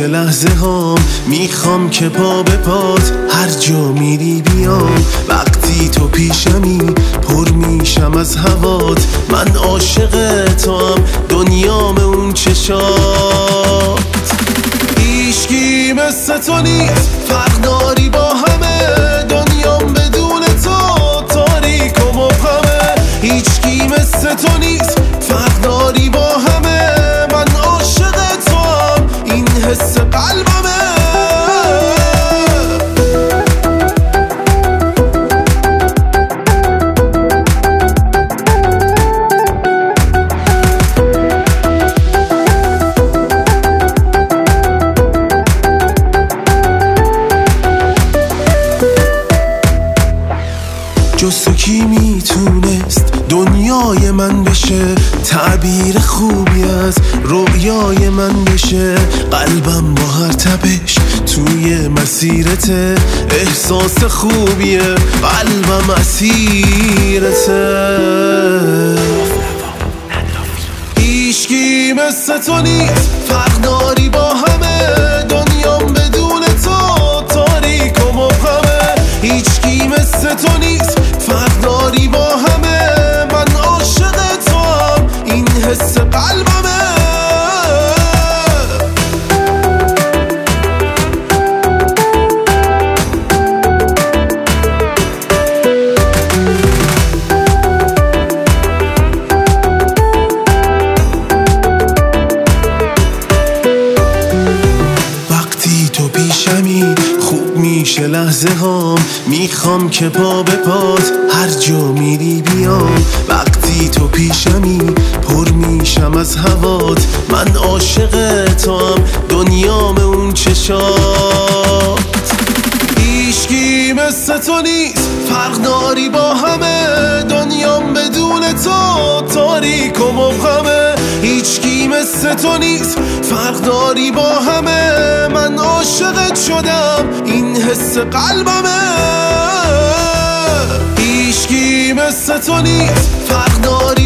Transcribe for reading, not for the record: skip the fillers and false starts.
میشه لحظه هام، میخوام که پا به پات هر جا میری بیام. وقتی تو پیشمی پر میشم از هوات، من عاشق تو هم دنیام اون چشات. هیچکی مثل تو نیست، فرق داری با همه، دنیام بدون تو تاریک و مبهمه. هیچکی مثل تو نیست، فرق داری با همه، من عاشق تو هم این حس قلبمه. جز تو کی میتونست دنیای من بشه، تعبیر خوبی از رویای من بشه. قلبم با هر تپش توی مسیرته، احساس خوبیه قلبم اسیرته. هیچکی مثل تو نیست، فرق داری با همه، دنیام بدون تو تاریک و مبهمه. هیچکی مثل تو نیست، فرق داری با همه، من عاشق تو هم این حس قلبمه. وقتی تو پیشمی خوب میشه لحظه هام، میخوام که پا به پات هر جا میری بیام. وقتی تو پیشمی پر میشم از هوات، من عاشق تو هم دنیام اون چشات. هیچکی مثل تو نیست، فرق داری با همه، دنیام بدون تو تاریک و مبهمه. هیچکی مثل تو نیست، فرق داری با همه، من عاشقت شدم این حس قلبمه. هیچکی مثل تو نیست، فرق داری